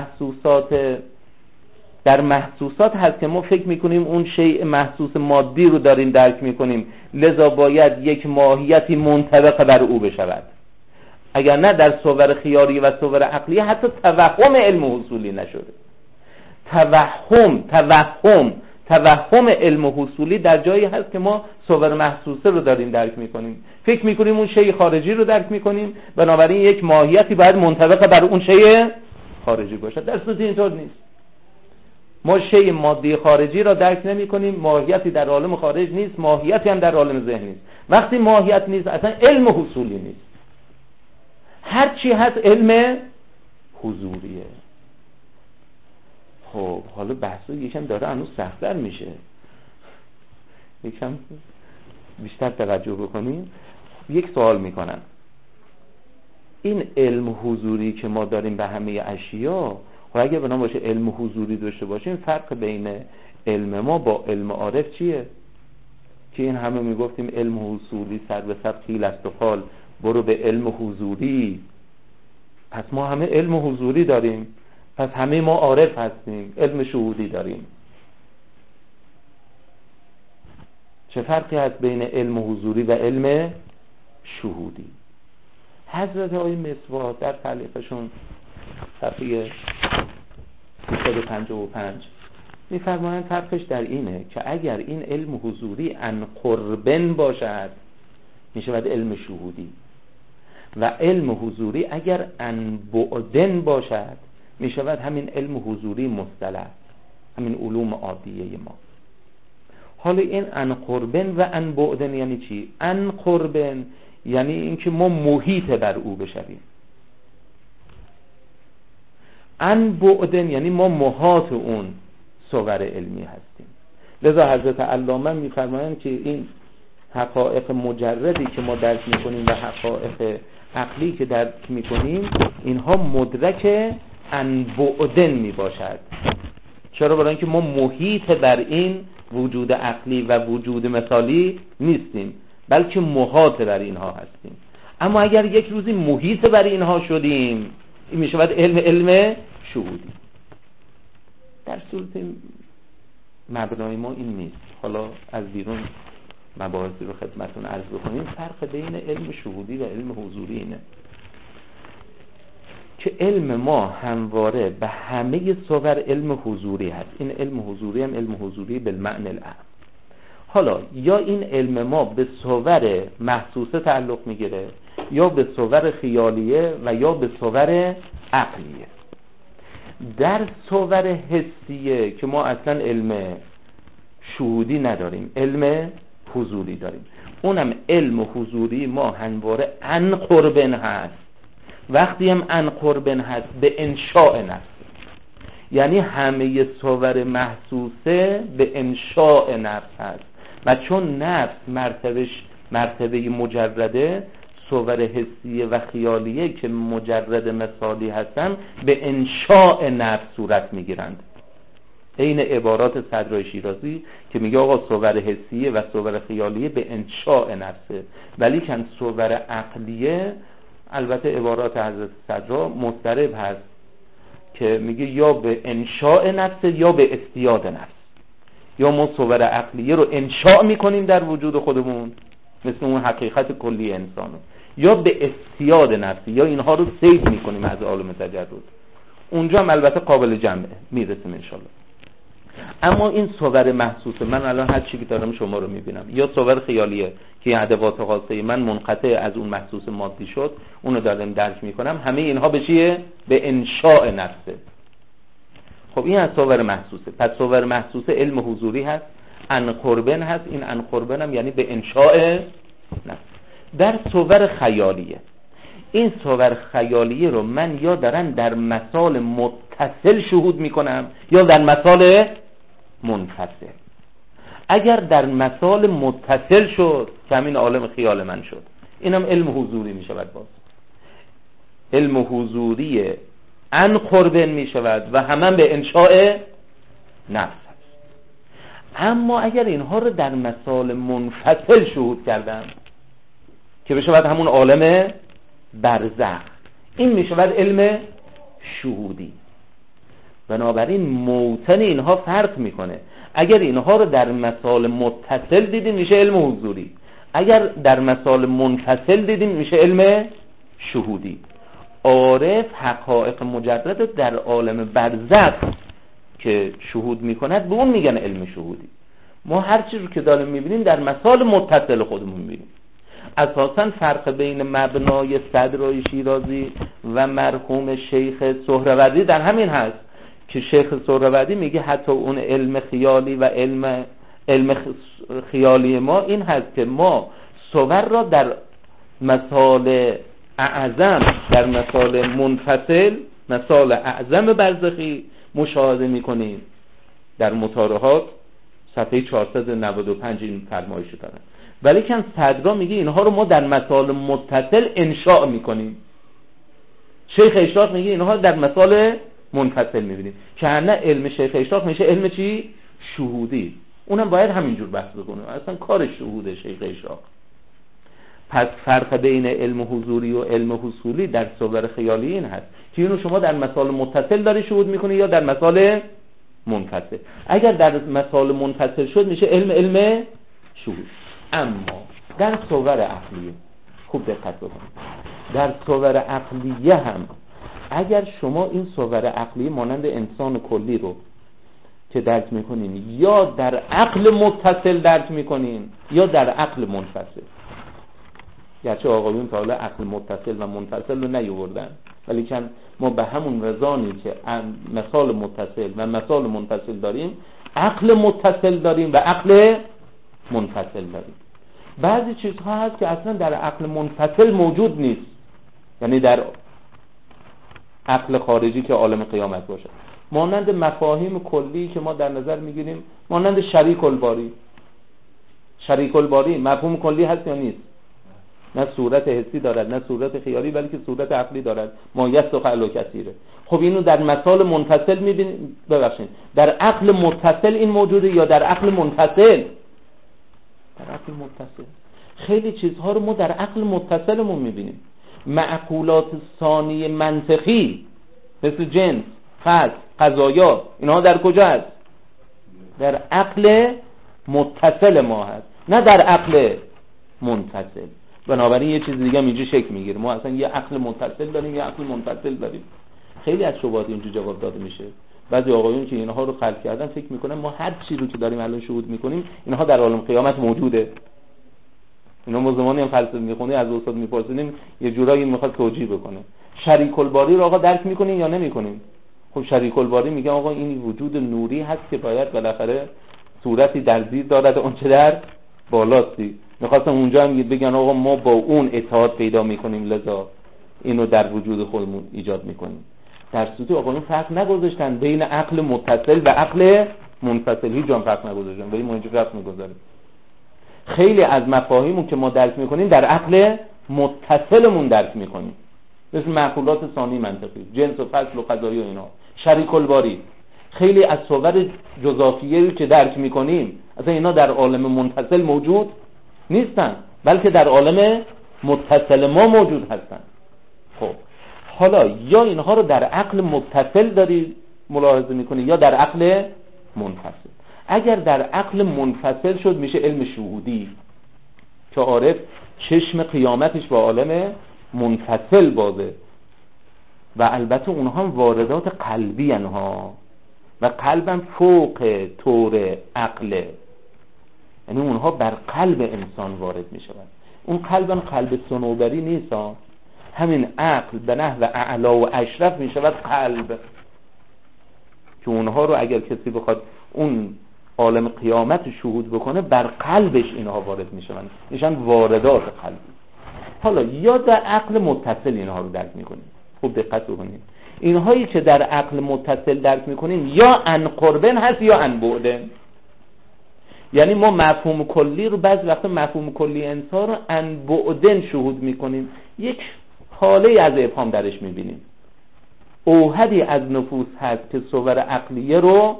در محسوسات هست که ما فکر میکنیم اون شیء محسوس مادی رو داریم درک میکنیم، لذا باید یک ماهیتی منطبق بر او بشود. اگر نه در صور خیالی و صور عقلی حتی توهم علم حصولی نشده. توهم علم حصولی در جایی هست که ما صور محسوسه رو داریم درک میکنیم، فکر میکنیم اون شیء خارجی رو درک میکنیم، بنابراین یک ماهیتی باید منطبق بر اون شیء خارجی باشد. در صورت اینطور نیست. ما شیء مادی خارجی را درک نمیکنیم، ماهیتی در عالم خارج نیست، ماهیتی هم در عالم ذهن نیست. وقتی ماهیت نیست اصلا علم حصولی نیست، هر چی هست علم حضوریه. خب حالا بحثو یکم داره هنوز سخت‌تر میشه، یکم بیشتر توجه بکنیم. یک سوال میکنم، این علم حضوری که ما داریم به همه اشیا، خب اگه بنا باشه علم حضوری داشته باشیم، فرق بین علم ما با علم عارف چیه؟ که این همه میگفتیم علم حضوری سر به سر خیل است و خال، برو به علم حضوری. پس ما همه علم حضوری داریم، پس همه ما عارف هستیم، علم شهودی داریم. چه فرقی هست بین علم حضوری و علم شهودی؟ حضرت آقای مسواک در تعلیقشون صفحه 355 میفرمایند فرقش در اینه که اگر این علم حضوری عن قربن باشد میشود علم شهودی، و علم حضوری اگر عن بعدن باشد میشود همین علم حضوری مصطلح، همین علوم عادیه ما. حالا این عن قربن و عن بعدن یعنی چی؟ عن قربن یعنی اینکه ما محیط بر او بشویم، عن بعدن یعنی ما محاط اون صور علمی هستیم. لذا حضرت علامه میفرمایند که این حقایق مجردی که ما درک میکنیم و حقایق عقلی که درک میکنیم، اینها مدرک عن بعدن میباشد. چرا؟ برای اینکه ما محیط بر این وجود عقلی و وجود مثالی نیستیم، بلکه محاط بر اینها هستیم. اما اگر یک روزی محیط بر اینها شدیم، این میشود علم شهودی. در صورت مبنای ما این نیست. حالا از بیرون مباحثی رو خدمتون عرض بکنیم. فرق بین علم شهودی و علم حضوری اینه که علم ما همواره به همه صور علم حضوری هست. این علم حضوری هم علم حضوری بالمعنی الاعم. حالا یا این علم ما به صور محسوسه تعلق میگیره، یا به صور خیالیه و یا به صور عقلیه. در صور حسیه که ما اصلا علم شهودی نداریم، علم حضوری داریم. اونم علم حضوری ما همواره عن قربن هست. وقتی هم عن قربن هست به انشاء نفس، یعنی همه صور محسوسه به انشاء نفس هست، و چون نفس مرتبه مجرده، صور حسیه و خیالیه که مجرد مثالی هستن به انشاء نفس صورت میگیرند. این عبارات صدرای شیرازی که میگه آقا صور حسیه و صور خیالیه به انشاء نفسه، ولی کن صور عقلیه، البته عبارات حضرت صدرا مضطرب هست که میگه یا به انشاء نفس یا به استیاد نفس. یا ما صور عقلیه رو انشاء میکنیم در وجود خودمون مثل اون حقیقت کلی انسانو، یا به استیاد نفسی، یا اینها رو صید میکنیم از عالم تجرد. اونجا هم البته قابل جمعه، میرسیم انشالله. اما این صور محسوسه، من الان هر چی که دارم شما رو میبینم، یا صور خیالیه که ادوات خاصه من منقطع از اون محسوس مادی شد، اونو دارم درک میکنم، همه اینها به چیه؟ به انشاء نفسه. خب این از صور محسوسه. پس صور محسوسه علم حضوری هست، عن قربن هست. این عن قربن هم یعنی به انشاء نفس. در صور خیالیه، این صور خیالیه رو من یا دارن در مثال متصل شهود میکنم یا در مثال منفصل. اگر در مثال متصل شد که همین عالم خیال من شد، اینم علم حضوری میشود. باز علم حضوری عن قربن میشود و همان به انشاء نفس هست. اما اگر اینها رو در مثال منفصل شهود کردم که بشود همون عالم برزخ، این میشود علم شهودی. بنابراین موطن اینها فرق میکنه. اگر اینها رو در مثال متصل دیدیم میشه علم حضوری، اگر در مثال منفصل دیدیم میشه علم شهودی. عارف حقایق مجرد در عالم برزخ که شهود میکند به اون میگن علم شهودی. ما هر چیز رو که داریم میبینیم در مثال متصل خودمون میبینیم. اساساً فرق بین مبنای صدرای شیرازی و مرحوم شیخ سهروردی در همین هست که شیخ سهروردی میگه حتی اون علم خیالی و علم خیالی ما این هست که ما صور را در مثال اعظم، در مثال منفصل، مثال اعظم برزخی مشاهده میکنیم در مطالعات صفحه 495 این فرمایش دارن. ولی که صدرا میگه اینها رو ما در مثال متصل انشاء میکنیم. شیخ اشراق میگه اینها در مثال منفصل میبینیم. که نه علم شیخ اشراق میشه علم چی؟ شهودی. اونم باید همینجور بحث بکنه، اصلا کار شهود شیخ اشراق. پس فرق بین علم حضوری و علم حصولی در صور خیالی این هست که اینو شما در مثال متصل داری شهود میکنی یا در مثال منفصل. اگر در مثال منفصل شد میشه علم شهود. اما در صور عقلیه خوب دقت بکنید، در صور عقلیه هم اگر شما این صور عقلیه مانند انسان کلی رو که درک میکنین یا در عقل متصل درک میکنین یا در عقل منفصل، گرچه آقایون تا حالا عقل متصل و منفصل رو نیاوردن، ولی که ما به همون رضانی که مثال متصل و مثال منفصل داریم، عقل متصل داریم و عقل منفصل داریم. بعضی چیزها هست که اصلا در عقل منفصل موجود نیست، یعنی در عقل خارجی که عالم قیامت باشه، مانند مفاهیم کلی که ما در نظر میگیریم، مانند شریک الباری. شریک الباری مفهوم کلی هست یا نیست؟ نه صورت حسی دارد نه صورت خیالی، بلکه صورت عقلی دارد. ما یسق علی کثیره. خب اینو در مثال منفصل میبینیم، ببخشید در عقل متصل این موجوده یا در عقل منفصل؟ در عقل متصل. خیلی چیزها رو ما در عقل متصلمون میبینیم. معقولات ثانی منطقی مثل جنس، فصل، قضایا، اینها در کجا هست؟ در عقل متصل ما هست، نه در عقل منفصل. بنابراین یه چیز دیگه اینجا شکل میگیره، ما اصلا یه عقل متصل داریم یه عقل منفصل داریم. خیلی از شبهات اینجا جواب داده میشه. بعضی آقایون که اینها رو خلق کردن فکر میکنن ما هر چی رو که داریم الان شهود میکنیم اینها در عالم قیامت موجوده. اینا ما زمانی هم فلسفه میخونیم از استاد میپرسیدیم یه جورایی میخواد توجیه بکنه. شریک الباری رو آقا درک میکنین یا نمیکنین؟ خب شریک الباری میگه آقا این وجود نوری هست که باید بالاخره صورتی در زیر دارد اون چه در بالاستی. میخواستم اونجا هم بگن آقا ما با اون اتحاد پیدا میکنیم لذا اینو در وجود خودمون ایجاد میکنیم. در صورتی آقایون فرق نگذاشتن بین عقل متصل و عقل منفصل، هیچ جا فرق نگذاشتن، ولی ما اینجا فرق میگذاریم. خیلی از مفاهیمو که ما درک میکنیم در عقل متصلمون درک میکنیم، مثل معقولات ثانی منطقی، جنس و فصل و قضایی و اینا. شریک الباری خیلی از صور جزافیه که درک میکنیم اصلا اینا در عالم منفصل موجود نیستن، بلکه در عالم متصل ما موجود هستن. خب حالا یا اینها رو در عقل متصل داری ملاحظه میکنی یا در عقل منفصل. اگر در عقل منفصل شد میشه علم شهودی که عارف چشم قیامتش با عالم منفصل بازه و البته اونها هم واردات قلبی انها و قلبم فوق طور عقله، یعنی اونها بر قلب انسان وارد می شود. اون قلب صنوبری نیست ها. همین عقل به نحو اعلا و اشرف می شود قلب، که اونها رو اگر کسی بخواد اون عالم قیامت شهود بکنه بر قلبش اینها وارد می شوند، میشن واردات قلبی. حالا یا در عقل متصل اینها رو درک می کنیم. خوب دقت بکنید، اینهایی که در عقل متصل درک می کنیم یا عن قربن هست یا عن بعدن. یعنی ما مفهوم کلی رو بعضی وقتا مفهوم کلی انسان رو عن بعدن شهود میکنیم، یک حاله از ابهام درش میبینیم. اوحدی از نفوس هست که صور عقلیه رو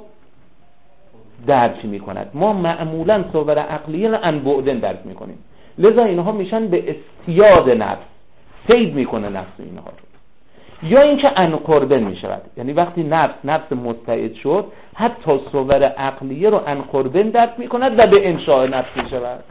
درک میکند، ما معمولا صور عقلیه رو عن بعدن درک میکنیم، لذا اینها میشن به استیاد نفس، صید میکنه نفس اینها رو. یا اینکه عن قربن میشود، یعنی وقتی نفس مستعد شد حتی صور عقلیه رو عن قربن درک میکند و به انشاء نفس میشود.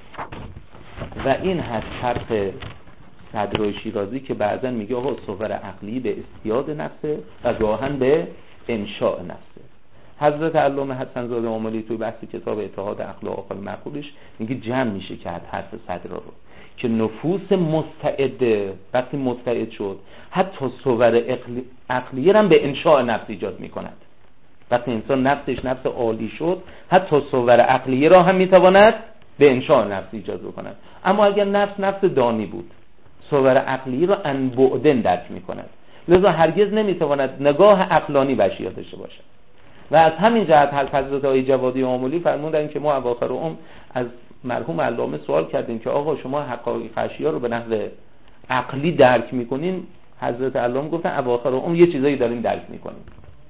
و این هست فرق صدر شیرازی که بعضا میگه آقا صور عقلی به استیاد نفسه و گاهن به انشاء نفسه. حضرت علامه حسن زاده عاملی توی بحث کتاب اتحاد عقل و عقل معقولش میگه جمع میشه که حرف صدر رو که نفوس مستعده وقتی مستعد شد حتی صور عقلیه هم به انشاء نفس ایجاد میکند. وقتی انسان نفسش نفس عالی شد حتی صور عقلیه را هم میتواند به انشاء نفس ایجاد بکند. اما اگر نفس دانی بود صور عقلیه را عن بعدن درک میکند لذا هرگز نمیتواند نگاه عقلانی به اشیا داشته باشد. و از همین جهت حضرت آقای جوادی آملی فرمودن که ما اواخر عمر از مرحوم علامه سوال کردیم که آقا شما حقایق اشیا رو به نحو عقلی درک میکنین؟ حضرت علامه گفتن اواخر عمر یه چیزایی داریم درک میکنیم.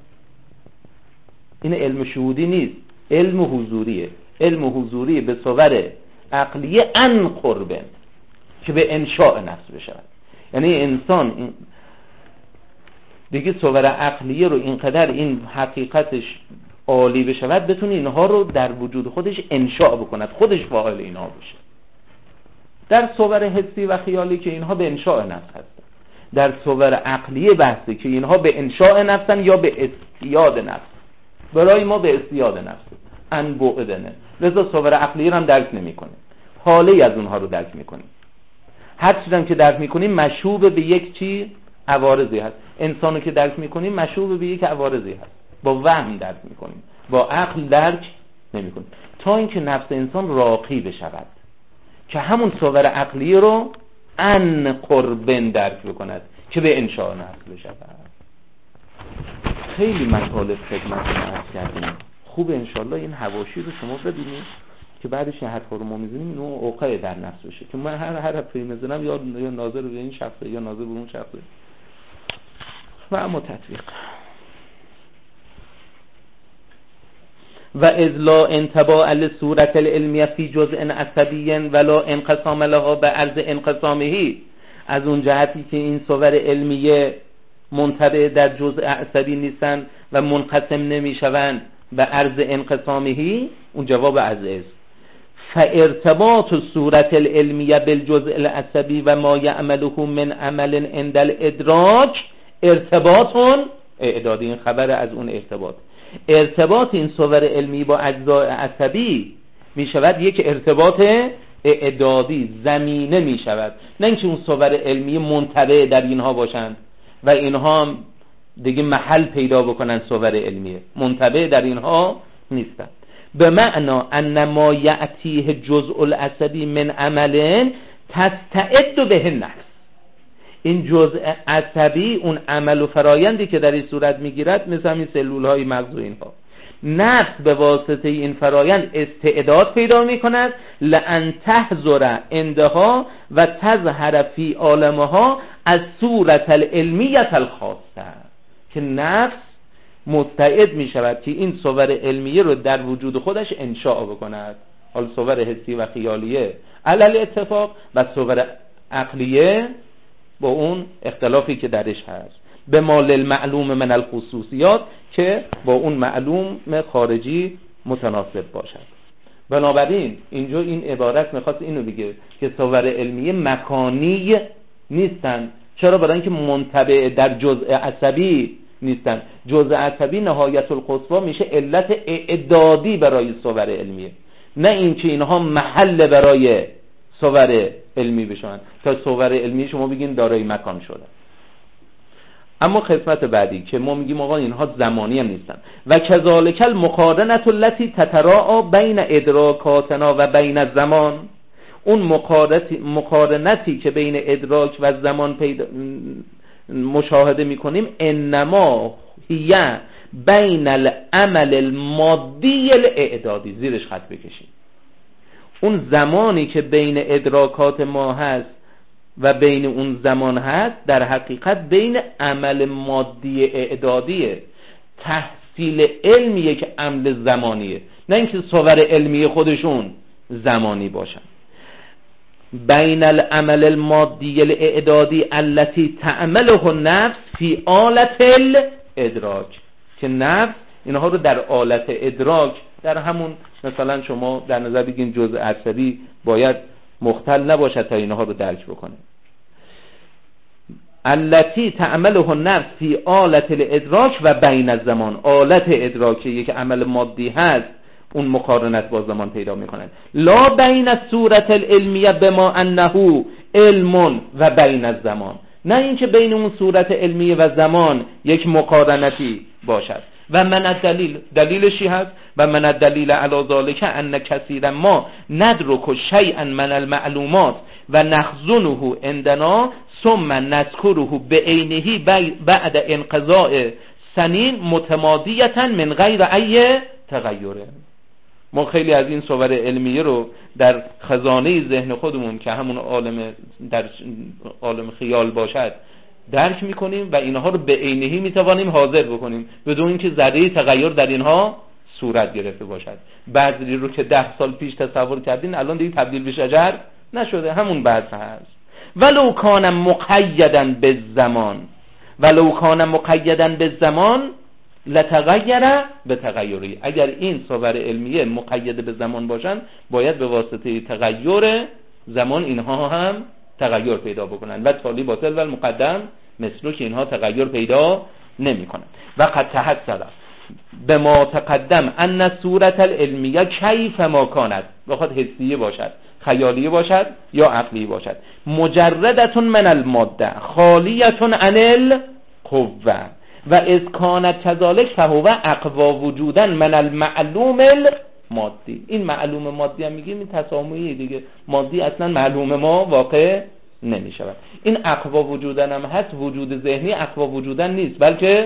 این علم شهودی نیست، علم حضوریه. علم حضوری به صور عقلیه ان قربن که به انشاء نفس بشود. یعنی انسان دیگه صور عقلیه رو اینقدر این حقیقتش عالی بشود بتونه اینها رو در وجود خودش انشاء بکند، خودش فاعل اینها بشه. در صور حسی و خیالی که اینها به انشاء نفس هستن، در صور عقلیه بحثه که اینها به انشاء نفسن یا به استیاد نفس. برای ما به استیاد نفس ان بعدنه، لذا صور عقلیه رو هم درک نمی کنیم، حاله از اونها رو درک می کنیم. هر چیزی که درک می کنیم مشوب به یک چی عوارضی هست. انسانو که درک می کنیم مشوب به یک عوارضی هست، با وهم درک می کنیم، با عقل درک نمی کنیم، تا اینکه نفس انسان راقی بشود که همون صور عقلیه رو ان قربن درک بکند که به انشاء نفس بشود. خیلی مطالب خدمتتون عرض کردیم. خوب انشالله این حواشی رو شما ببینید که بعدش این حرفا رو ما میزنیم نوع اوقع در نفس بشه که من هر حرفی میزنم یا ناظر به این شخصه یا ناظر به اون شخصه و اما تطبیق. و اذ لا انتباع لصورت العلمیه فی جزء عصبی ولا انقسام لها به عرض انقسامه، از اون جهتی که این صور علمیه منتبع در جزء عصبی نیستن و منقسم نمیشوند به عرض انقسامه، اون جواب از است. فارتباط صورت العلمیه بالجزء العصبی و ما یعمله من عمل عند الادراک ارتباط اعدادی. این خبر از اون ارتباط این صور علمی با اجزاء عصبی می شود یک ارتباط اعدادی، زمینه می شود، نه اینکه اون صور علمی منتبع در اینها باشند و اینها هم دیگه محل پیدا بکنن. صور علمیه منتبع در اینها نیستن. به معنا ان ما یأتیه جزء العصبی من عمل تستعد به النفس، این جزء عصبی اون عمل و فرایندی که در این صورت میگیرد مثل همین سلول های مغز و اینها، نفس به واسطه این فرایند استعداد پیدا میکند لأن تحضر عندها و تظهر فی عالمها از صورت العلمیه الخاصه، که نفس مستعد میشود که این صور علمیه رو در وجود خودش انشاء بکند. حال صور حسی و خیالیه علل اتفاق و صور عقلیه با اون اختلافی که درش هست به مال المعلوم من الخصوصیات که با اون معلوم خارجی متناسب باشد. بنابراین اینجا این عبارت میخواست اینو بگه که صور علمیه مکانی نیستن. چرا؟ برای اینکه منتبع در جزء عصبی نیستن. جزء عصبی نهایت القصوی میشه علت اعدادی برای صور علمیه، نه اینکه اینها محل برای صور علمی بشن تا صور علمی شما بگین دارای مکان شده. اما قسمت بعدی که ما میگیم آقا اینها زمانی هم نیستن. و کذالک المقارنه التي تتراءى بین ادراکاتنا و بین الزمان، اون مقارنتی که بین ادراک و زمان مشاهده میکنیم انما هی بین العمل المادی الاعدادی، زیرش خط بکشید. اون زمانی که بین ادراکات ما هست و بین اون زمان هست در حقیقت بین عمل مادی اعدادیه. تحصیل علمیه که عمل زمانیه، نه اینکه صور علمی خودشون زمانی باشن. بین العمل المادی الاعدادی التي تعمله النفس فی آلت الادراک، که نفس اینها رو در آلت ادراک، در همون مثلا شما در نظر بگین جزء عصبی باید مختل نباشد تا اینها رو درک بکنه. التي تعمله النفس فی آلت الادراک و بین الزمان، آلت ادراکی که عمل مادی هست اون مقارنت با زمان پیدا میکنه. لا بین الصورت العلمیه بما انه علم و بین الزمان، نه اینکه بین اون صورت علمیه و زمان یک مقارنتی باشد. و من الدلیل، دلیلشی هست و من الدلیل علی ذلک ان کثیرا ما ندرک شیئا من المعلومات و نخزنه عندنا ثم نذکره بعینه بعد انقضاء سنین متمادیتا من غیر ای تغیره. ما خیلی از این صور علمیه رو در خزانه ذهن خودمون که همون عالم خیال باشد درک میکنیم و اینها رو به عینهی میتوانیم حاضر بکنیم بدون اینکه ذره تغییر در اینها صورت گرفته باشد. بعضی رو که 10 سال پیش تصور کردین الان دیگه تبدیل به شجر نشده، همون بعض هست. ولو کان مقیدا بالزمان، ولو کان مقیدا بالزمان لتغیر به تغیری. اگر این صور علمیه مقید به زمان باشن باید به واسطه تغییر زمان اینها هم تغییر پیدا بکنن و تالی باطل و المقدم مثلو که اینها تغییر پیدا نمی کنن. و قد تحصل به ما تقدم ان صورت العلمیه کیف ما کاند، بخواد حسیه باشد، خیالیه باشد یا عقلی باشد، مجردتون من الماده خالیتون عن القوه و اذ کانت کذالک فهو اقوا وجودا من المعلوم المادی. این معلوم مادی هم میگیم این تسامحی دیگه، مادی اصلا معلوم ما واقع نمیشود. این اقوا وجودا هم هست، وجود ذهنی اقوا وجودا نیست بلکه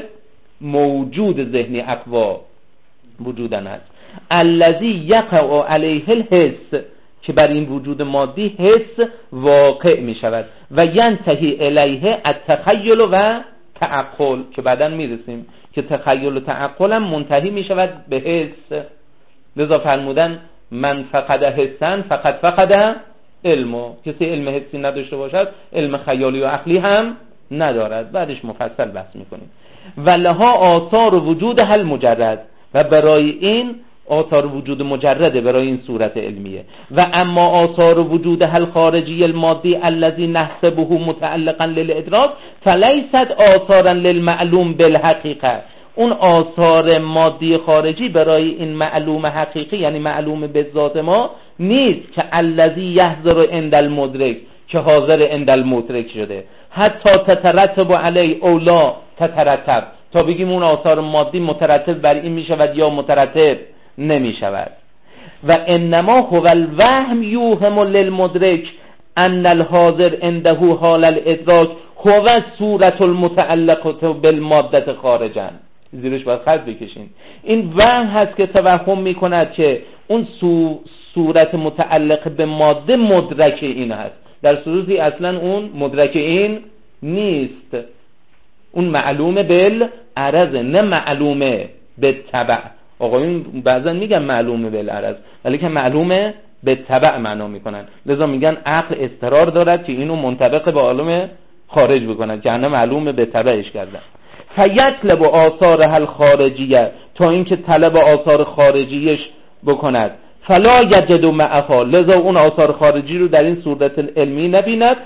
موجود ذهنی اقوا وجودا هست. الذی یقع علیه الحس، که بر این وجود مادی حس واقع می شود و ینتهی الیه التخیل و تعقل، که بعداً میرسیم که تخیل و تعقل هم منتهی می شود به حس. لذا فرمودن من فقد حسن فقد فقد علمو، کسی علم حسی نداشته باشد علم خیالی و عقلی هم ندارد. بعدش مفصل بحث میکنیم. و لها آثار وجود هل مجرد، و برای این آثار وجود مجرده برای این صورت علمیه. و اما آثار وجود هل خارجی المادی الذي نحسبه متعلقا للادراک فلیست آثارا للمعلوم بالحقیقه. اون آثار مادی خارجی برای این معلوم حقیقی یعنی معلوم به ذات ما نیست که الذي یحضر عند المدرک، که حاضر عند المدرک شده، حتی تترتب علی او لا تترتب، تا بگیم اون آثار مادی مترتب بر این می شود یا مترتب نمی شود. و انما هو الوهم یوهم للمدرک ان الحاضر عنده حال الادراک هو صورت المتعلقه بالماده خارجا. زیرش باید خط بکشین. این وهم هست که توهم می کند که اون صورت متعلق به ماده مدرک این هست، در صورتی اصلا اون مدرک این نیست. اون معلومه بالعرض نه معلومه بالتبع. آقایون بعضا میگن معلومه بالعرض ولی که معلومه بالتبع معنا میکنن. لذا میگن عقل اضطرار دارد که اینو منطبق به عالم خارج بکنن که نه معلومه بالتبعش کردن. فیطلب آثار هل خارجیه، تا اینکه طلب آثار خارجیش بکند. فلا یجد معها، لذا اون آثار خارجی رو در این صورت علمی نبیند.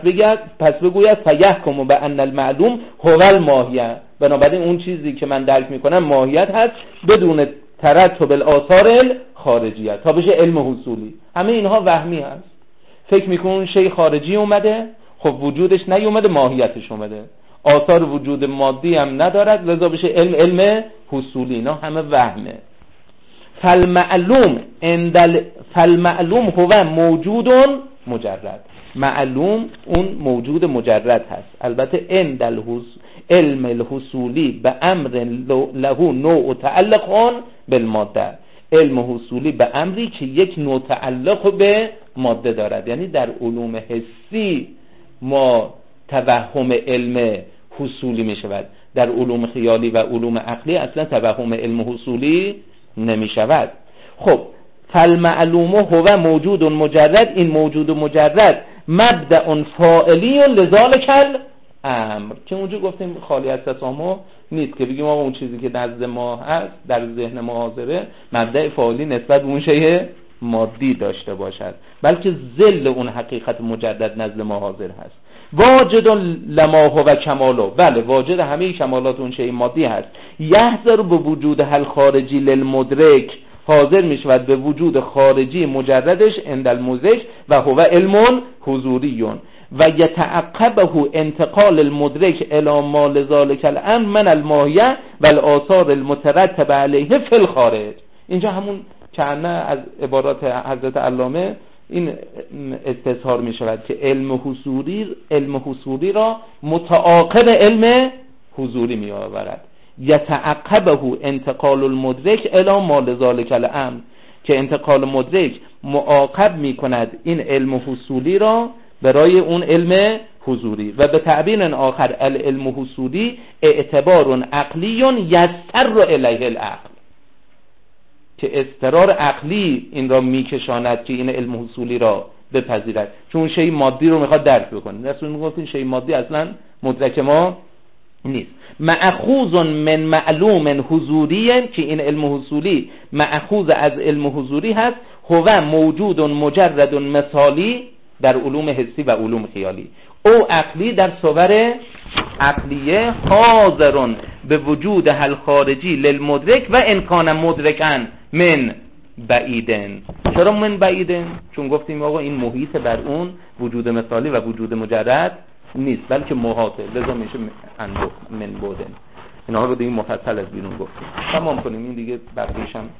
پس بگوید فیحکم بان المعلوم هو الماهیه، بنابراین اون چیزی که من درک میکنم ماهیت هست بدون ترتب الاثار خارجیه تا بشه علم حصولی. همه اینها وهمی هست. فکر میکنون شی خارجی اومده، خب وجودش نیومده ماهیتش اومده، آثار وجود مادی هم ندارد لذا بشه علم حصولی. اینا همه وهمه. فالمعلوم هو موجود مجرد، معلوم اون موجود مجرد هست. البته عند علم الحصولی به امر له نوع تعلق بالماده، علم حصولی به امری که یک نوع تعلق به ماده دارد. یعنی در علوم حسی ما توهم علم حصولی می شود، در علوم خیالی و علوم عقلی اصلا توهم علم حصولی نمی شود. خب فالمعلوم هو موجود مجرد، این موجود مجرد مبدأ فاعلی لذالک الامر، که اونجا گفتیم خالی از تسامح نیست که بگیم اون چیزی که نزد ما هست در ذهن ما حاضره مبدأ فاعلی نسبت به اون شیء مادی داشته باشد، بلکه ذل اون حقیقت مجرد نزد ما حاضر هست. واجد لما هو کمالو، بله واجد همه کمالات اون شیء مادی هست. یحضر به وجود هل خارجی للمدرک، حاضر می شود به وجود خارجی مجردش عند المدرک و هو علم حضوریون و یتعقبه انتقال المدرک الی ما لذالک الامر من الماهیه و الاثار المترتبه علیه فی الخارج. اینجا همون که از عبارات حضرت علامه این استظهار می شود که علم حصولی را متعاقب علم حضوری می آورد. یتعقبه انتقال المدرک الی ما لذالک الامر، که انتقال مدرک معاقب می کند این علم حصولی را برای اون علم حضوری. و به تعبیر آخر العلم حصولی اعتبار عقلی یستر الیه العقل، که استقرار عقلی این را میکشاند که این علم حصولی را بپذیرد، چون شیء مادی رو میخواد درک بکنه. رسول میگفت این شیء مادی اصلا مدرک ما نیست. مأخوذ من معلوم حضوری، که این علم حصولی مأخوذ از علم حضوری هست. هو موجود مجرد مثالی در علوم حسی و علوم خیالی، او عقلی در صور عقلیه حاضرون به وجود حل خارجی للمدرک و امکان مدرکن من بعیدن. چرا من بعیدن؟ چون گفتیم آقا این محیط بر اون وجود مثالی و وجود مجرد نیست، بلکه محاطه، لذا میشه من بودن. اینها رو دیگه مفصل از بیرون گفتیم. تمام کنیم، این دیگه بقیه‌اش هم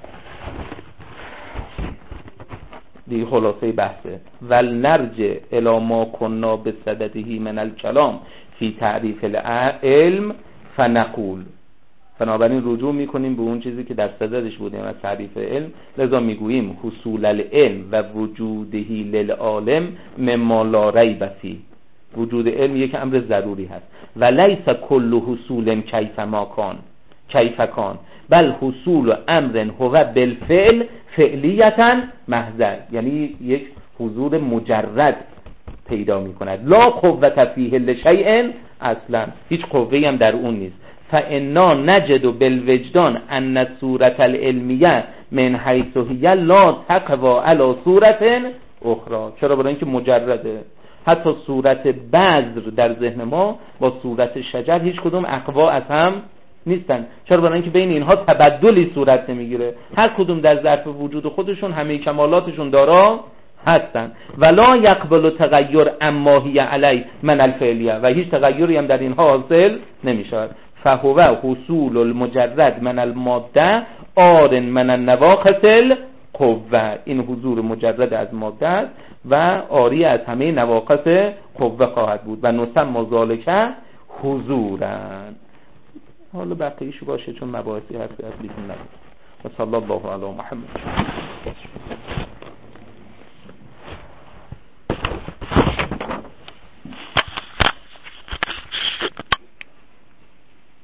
دیگه خلاصه بحثه. ولنرجع الی ما کنا بصدده من الکلام فی تعریف العلم فنقول. بنابراین رجوع میکنیم به اون چیزی که در صددش بودیم از تعریف علم، لذا میگوییم حصول العلم و وجودهی للعالم مما لا ریب فیه. وجود علم یک امر ضروری هست. و لیس کل حصول کیف کان بل حصول امر هو بالفعل فعلیتا محض، یعنی یک حضور مجرد پیدا می کند. لا قوت فیه لشیء، اصلا هیچ قوه‌ای هم در اون نیست. فانا نجد بالوجدان ان صورت العلمیه من حیث هی لا تقوی علی صورت اخرى. چرا؟ برای اینکه مجرده. حتی صورت بذر در ذهن ما با صورت شجر هیچ کدوم اقوا از هم نیستن. چرا؟ برای اینکه بین اینها تبدلی صورت نمیگیره، هر کدوم در ظرف وجود خودشون همه کمالاتشون دارا هستن. ولا یقبل تغییر اما هی علی من الفعلیه، و هیچ تغییری هم در اینها حاصل نمیشه. فهو حصول المجرد من الماده آر من النواقص القوه. این حضور مجرد از ماده و آری از همه نواقص قوه خواهد بود. و نسمى ذلک حضورا. حالا بقیه‌اش باشه چون مباحثی هست از بیرون نبود. و صلی الله علی محمد.